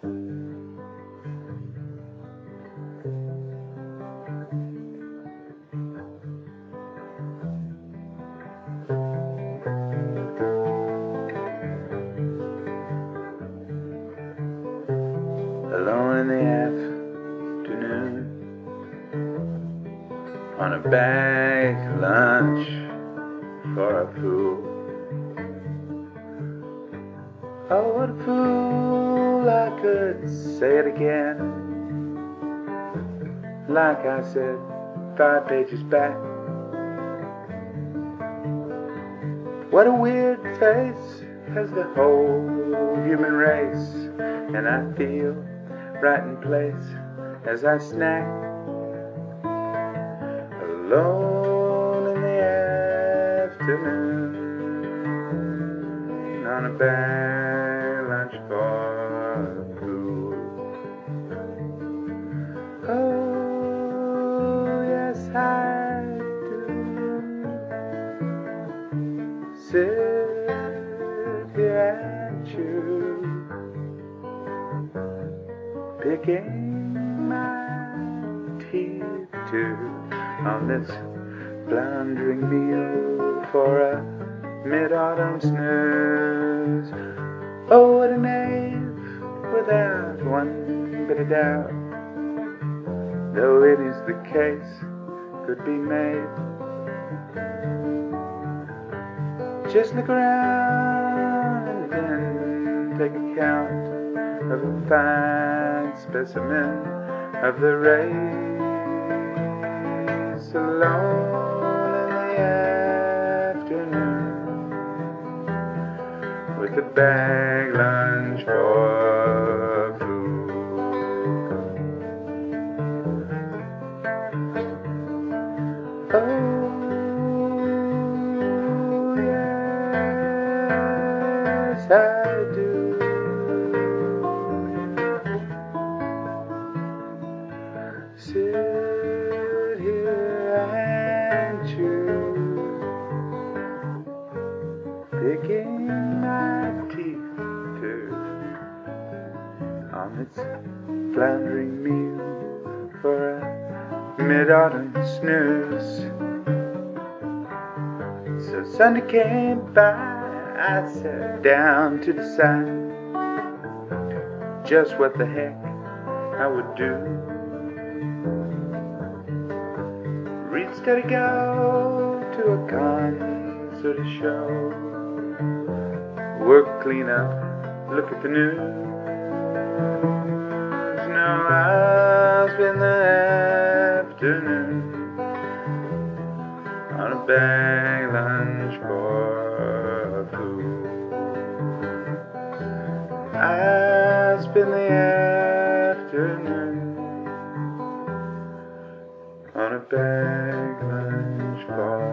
Alone in the afternoon, on a bag lunch for a fool. Oh, what a fool, I could say it again, like I said 5 pages back. What a weird face has the whole human race, and I feel right in place as I snack alone in the afternoon on a bag lunch for food. Oh, yes, I do sit here and chew, picking my teeth too on this floundering meal for a mid-autumn snooze. Oh, what a knave, without one bit of doubt, though it is the case could be made. Just look around and then take account of a fine specimen of the race, alone in the afternoon with a bag lunch for food. Oh, yes, I do sit here and chew, picking my teeth too on this floundering meal for a mid-autumn snooze. So Sunday came by, I sat down to decide just what the heck I would do. Read, study, go to a concert or show, work, clean up, look at the news. Now I'll spend the afternoon on a bag lunch for food. I'll spend the afternoon on a bag lunch for